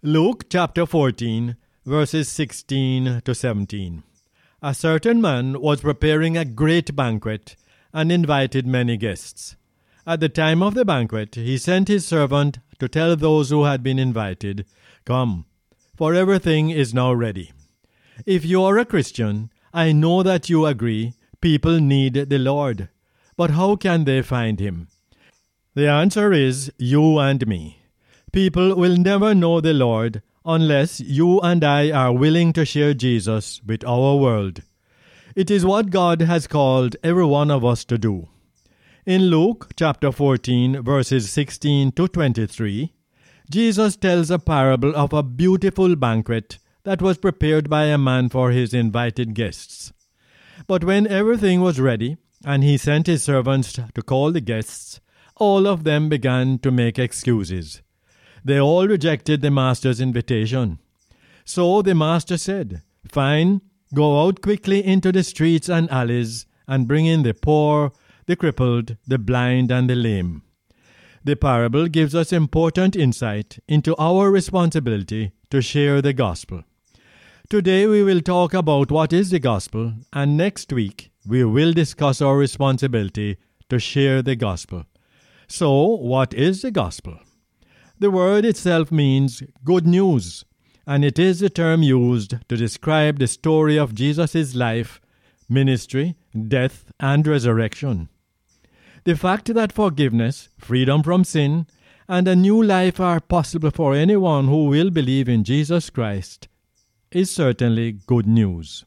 Luke chapter 14, verses 16 to 17. A certain man was preparing a great banquet and invited many guests. At the time of the banquet, he sent his servant to tell those who had been invited, "Come, for everything is now ready." If you are a Christian, I know that you agree people need the Lord. But how can they find him? The answer is you and me. People will never know the Lord unless you and I are willing to share Jesus with our world. It is what God has called every one of us to do. In Luke chapter 14, verses 16 to 23, Jesus tells a parable of a beautiful banquet that was prepared by a man for his invited guests. But when everything was ready, and he sent his servants to call the guests, all of them began to make excuses. They all rejected the master's invitation. So the master said, "Fine, go out quickly into the streets and alleys and bring in the poor, the crippled, the blind, and the lame." The parable gives us important insight into our responsibility to share the gospel. Today we will talk about what is the gospel, and next week we will discuss our responsibility to share the gospel. So, what is the gospel? The word itself means good news, and it is the term used to describe the story of Jesus' life, ministry, death, and resurrection. The fact that forgiveness, freedom from sin, and a new life are possible for anyone who will believe in Jesus Christ is certainly good news.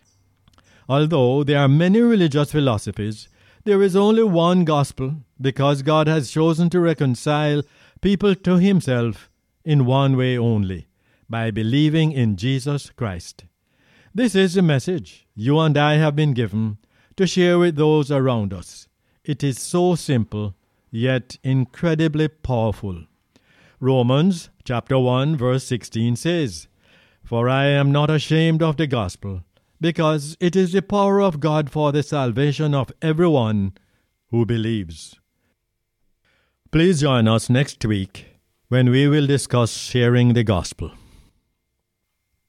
Although there are many religious philosophies, there is only one gospel because God has chosen to reconcile people to himself in one way only, by believing in Jesus Christ. This is the message you and I have been given to share with those around us. It is so simple, yet incredibly powerful. Romans chapter 1 verse 16 says, "For I am not ashamed of the gospel, because it is the power of God for the salvation of everyone who believes." Please join us next week when we will discuss sharing the gospel.